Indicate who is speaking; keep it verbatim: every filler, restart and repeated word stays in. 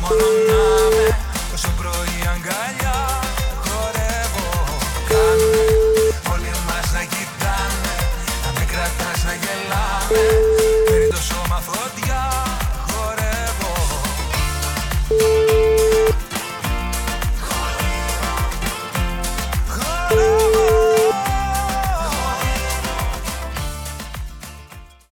Speaker 1: μόνο να με, όσο πρωί αγκαλιά χορεύω. Κάνουμε όλοι μας να κοιτάμε, να με κρατάς να γελάμε.